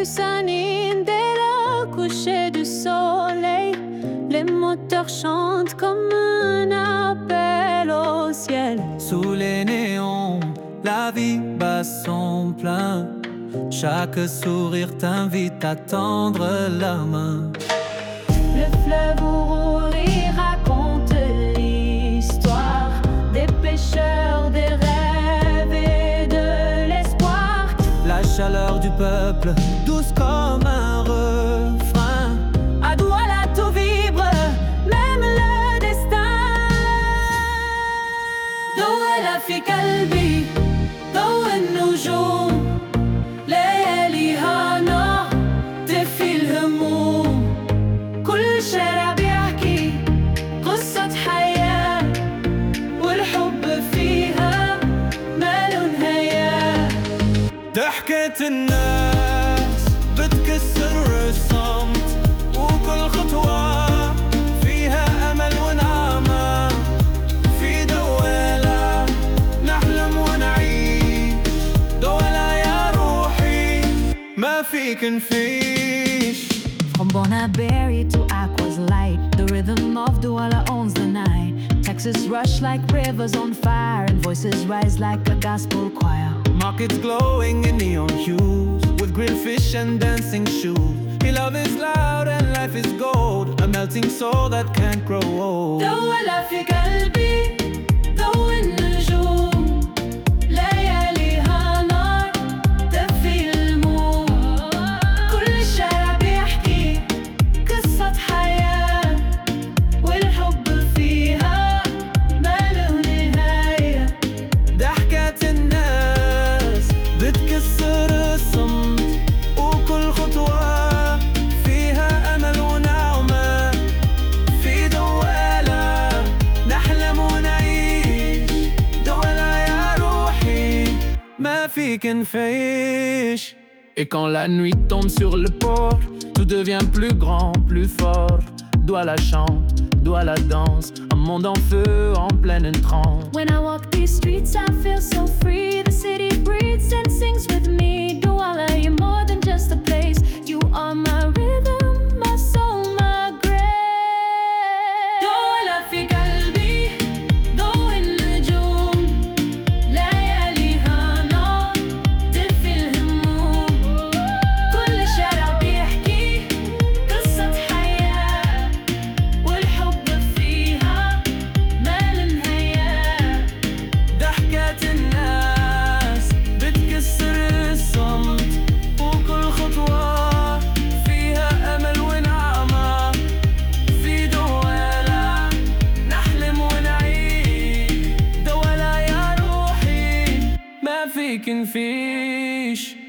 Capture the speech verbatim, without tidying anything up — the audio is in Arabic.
plus s'animent dès le coucher du soleil. Les moteurs chantent comme un appel au ciel. Sous les néons, la vie bat son plein. Chaque sourire t'invite à tendre la main. Le fleuve où roule et raconte l'histoire des pêcheurs, des rêves et de l'espoir. La chaleur du peuple, douce comme un refrain. À Douala tout vibre, même le destin. Douala fi qalbi, ضوء النجوم. ليالي هانا تفي الهموم. كل شارع بيحكي قصة حياة، والحب فيها ماله نهاية. ضحكة الناس بتكسر الصمت، وكل خطوة فيها أمل ونعمة. في دوالة نحلم ونعيش، دوالة يا روحي ما فيك نفيش. From Bonnaberry to Aqua's light, the rhythm of Douala owns the night. Texas rush like rivers on fire, and voices rise like a gospel choir. Markets glowing in neon hues, with grilled fish and dancing shoes. Your love is loud and life is gold, a melting soul that can't grow old. دولا في قلبي ضوء النجوم. لياليها نار تفي الهموم. كل شارع بيحكي قصة حياة، والحب فيها ماله نهاية. ضحكة الناس بتكسر الصمت، وكل خطوة فيها أمل ونعمة. في دوالة نحلم ونعيش، دوالة يا روحي ما فيك نفيش. Et quand la nuit tombe sur le port, tout devient plus grand, plus fort. Douala chante, Douala danse, un monde en feu, en pleine transe. When I walk these streets, I feel so free. The city breathes and sings with me. Douala, you're more than just a place. You are my rhythm, my soul, my grace. Douala fi qalbi, ضوء النجوم. لياليها نار تفي الهموم. كل شارع بيحكي قصة حياة، والحب فيها ماله نهاية. ضحكة الناس بتكسر الصمت، وكل خطوة فيها أمل ونعمة. في دوالة نحلم ونعيش، دوالة يا روحي ما فيك نفيش.